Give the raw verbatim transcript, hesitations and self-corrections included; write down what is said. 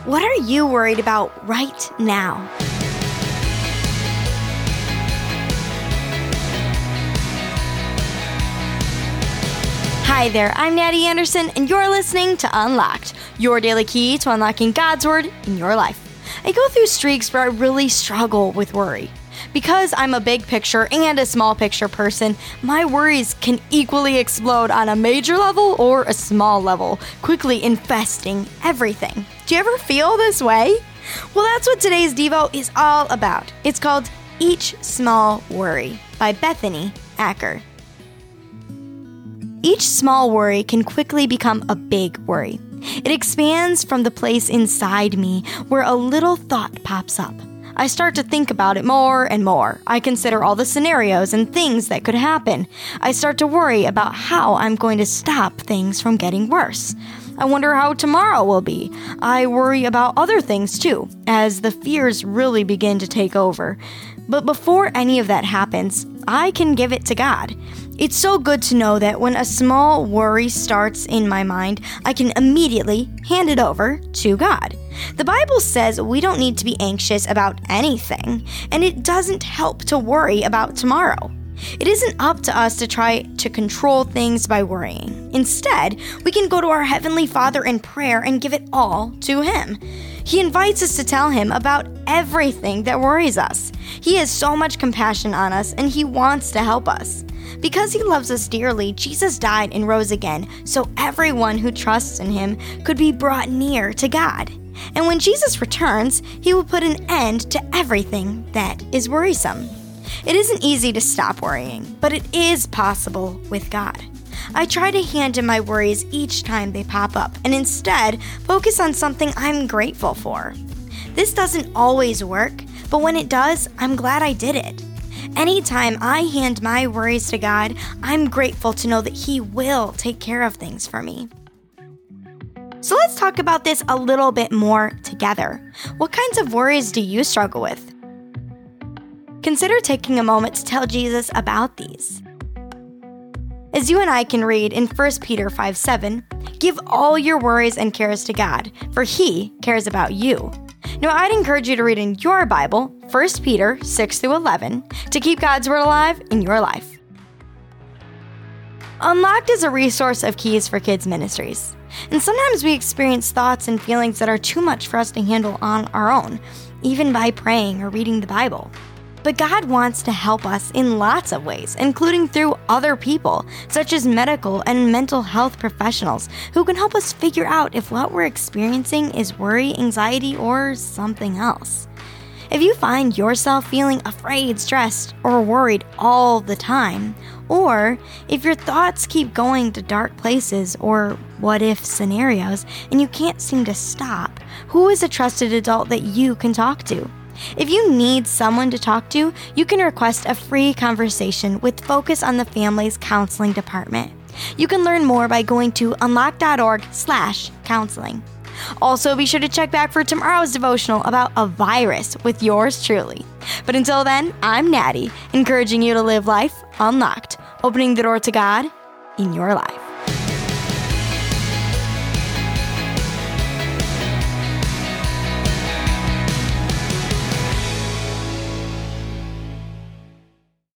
What are you worried about right now? Hi there, I'm Natty Anderson, and you're listening to Unlocked, your daily key to unlocking God's Word in your life. I go through streaks where I really struggle with worry. Because I'm a big picture and a small picture person, my worries can equally explode on a major level or a small level, quickly infesting everything. Do you ever feel this way? Well, that's what today's Devo is all about. It's called Each Small Worry by Bethany Acker. Each small worry can quickly become a big worry. It expands from the place inside me where a little thought pops up. I start to think about it more and more. I consider all the scenarios and things that could happen. I start to worry about how I'm going to stop things from getting worse. I wonder how tomorrow will be. I worry about other things too, as the fears really begin to take over. But before any of that happens, I can give it to God. It's so good to know that when a small worry starts in my mind, I can immediately hand it over to God. The Bible says we don't need to be anxious about anything, and it doesn't help to worry about tomorrow. It isn't up to us to try to control things by worrying. Instead, we can go to our Heavenly Father in prayer and give it all to Him. He invites us to tell Him about everything that worries us. He has so much compassion on us, and He wants to help us. Because He loves us dearly, Jesus died and rose again, so everyone who trusts in Him could be brought near to God. And when Jesus returns, He will put an end to everything that is worrisome. It isn't easy to stop worrying, but it is possible with God. I try to hand Him my worries each time they pop up, and instead focus on something I'm grateful for. This doesn't always work, but when it does, I'm glad I did it. Anytime I hand my worries to God, I'm grateful to know that He will take care of things for me. So let's talk about this a little bit more together. What kinds of worries do you struggle with? Consider taking a moment to tell Jesus about these. As you and I can read in First Peter five seven, give all your worries and cares to God, for He cares about you. Now, I'd encourage you to read in your Bible, First Peter six through eleven, to keep God's Word alive in your life. Unlocked is a resource of Keys for Kids Ministries. And sometimes we experience thoughts and feelings that are too much for us to handle on our own, even by praying or reading the Bible. But God wants to help us in lots of ways, including through other people, such as medical and mental health professionals, who can help us figure out if what we're experiencing is worry, anxiety, or something else. If you find yourself feeling afraid, stressed, or worried all the time, or if your thoughts keep going to dark places or what-if scenarios and you can't seem to stop, who is a trusted adult that you can talk to? If you need someone to talk to, you can request a free conversation with Focus on the Family's Counseling Department. You can learn more by going to unlock.org slash counseling. Also, be sure to check back for tomorrow's devotional about a virus with yours truly. But until then, I'm Natty, encouraging you to live life unlocked, opening the door to God in your life.